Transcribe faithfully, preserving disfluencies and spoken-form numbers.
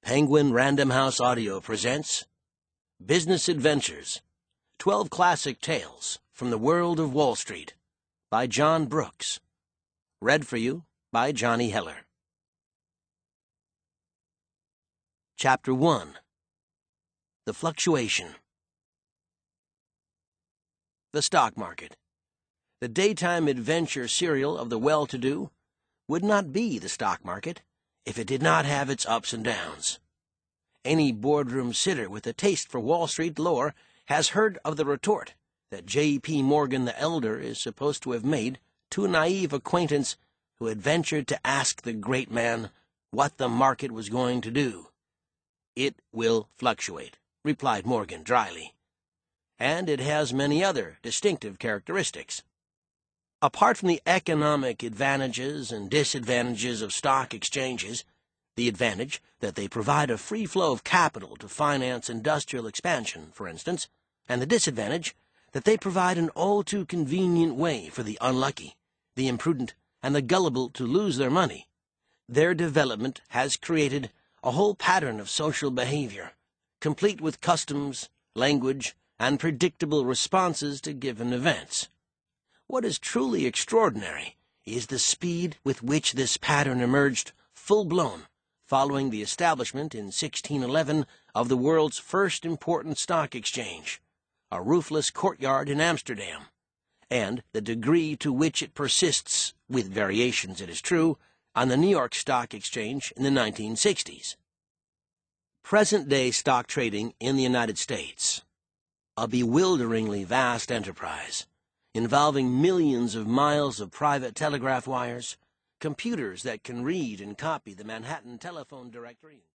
Penguin Random House Audio presents Business Adventures, twelve Classic Tales from the World of Wall Street by John Brooks. Read for you by Johnny Heller. Chapter one. The Fluctuation. The Stock Market. The daytime adventure serial of the well-to-do would not be the stock market if it did not have its ups and downs. Any boardroom sitter with a taste for Wall Street lore has heard of the retort that J P Morgan the Elder is supposed to have made to a naive acquaintance who had ventured to ask the great man what the market was going to do. "It will fluctuate," replied Morgan dryly, "and it has many other distinctive characteristics. Apart from the economic advantages and disadvantages of stock exchanges, the advantage that they provide a free flow of capital to finance industrial expansion, for instance, and the disadvantage that they provide an all-too-convenient way for the unlucky, the imprudent, and the gullible to lose their money, their development has created a whole pattern of social behavior, complete with customs, language, and predictable responses to given events. What is truly extraordinary is the speed with which this pattern emerged full-blown following the establishment in sixteen eleven of the world's first important stock exchange, a roofless courtyard in Amsterdam, and the degree to which it persists, with variations it is true, on the New York Stock Exchange in the nineteen sixties. Present-day stock trading in the United States, a bewilderingly vast enterprise, involving millions of miles of private telegraph wires, computers that can read and copy the Manhattan telephone directory.